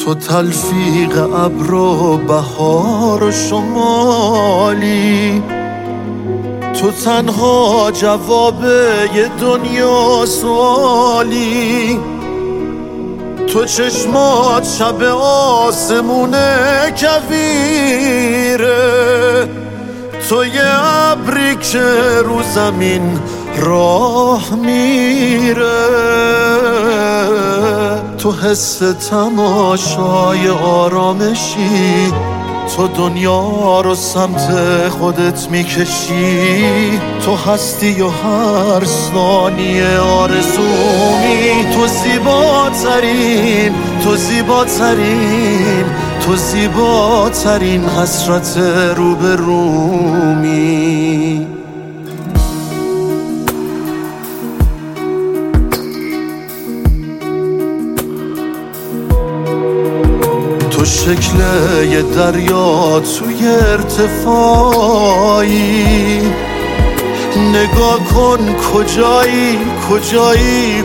تو تلفیق ابر و بهار و شمالی، تو تنها جواب یه دنیا سوالی، تو چشمات شب آسمونه کویره، تو یه ابری که رو زمین راه میره، تو حس تماشای آرامشی، تو دنیا رو سمت خودت میکشی، تو هستی و هر ثانیه آرزومی، تو زیباترین، تو زیباترین، تو زیباترین حسرت روبرومی. تو شکل یه دریا توی ارتفاعی، نگاه کن کجایی کجایی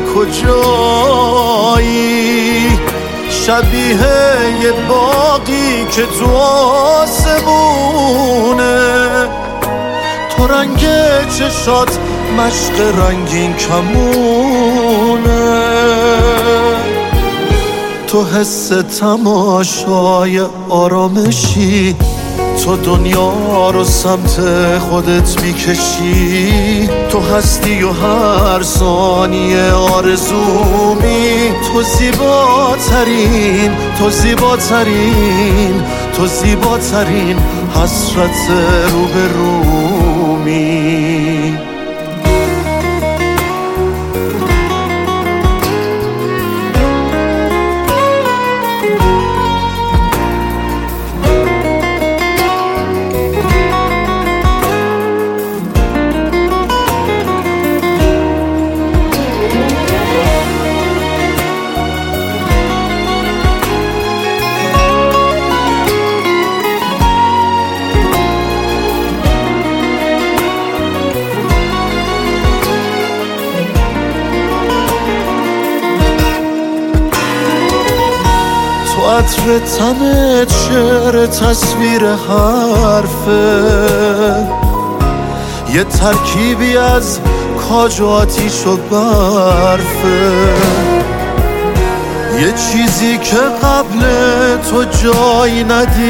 کجایی، شبیه یه باغی که تو آسمونه، تو رنگ چشات مشق رنگین کمونه، تو حس تماشای آرامشی، تو دنیا رو سمت خودت میکشی، تو هستی و هر ثانیه آرزومی، تو زیباترین، تو زیباترین، تو زیباترین حسرت روبرومی. عطر تنت شعر تصویر حرفه، یه ترکیبی از کاج و آتیش و برفه، یه چیزی که قبل تو جایی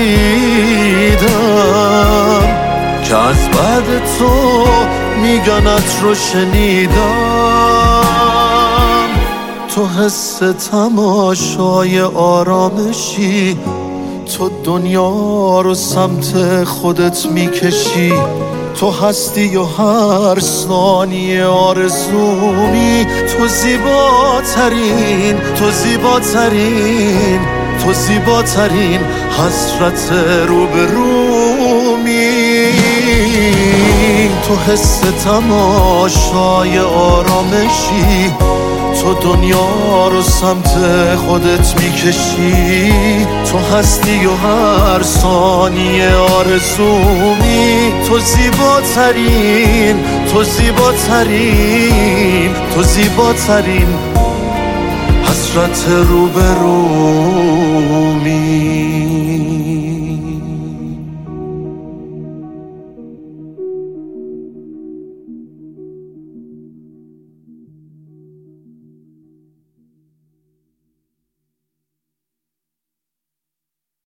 ندیدم، که از بعد تو میگنت رو شنیدم، تو حس تماشای آرامشی، تو دنیا رو سمت خودت میکشی، تو هستی و هر ثانیه آرزومی، تو زیباترین، تو زیباترین، تو زیباترین حسرت روبرومی، تو حس تماشای آرامشی، تو دنیا رو سمت خودت میکشی، تو هستی و هر ثانیه آرزومی، تو زیباترین، تو زیباترین، تو زیباترین حسرت روبرومی.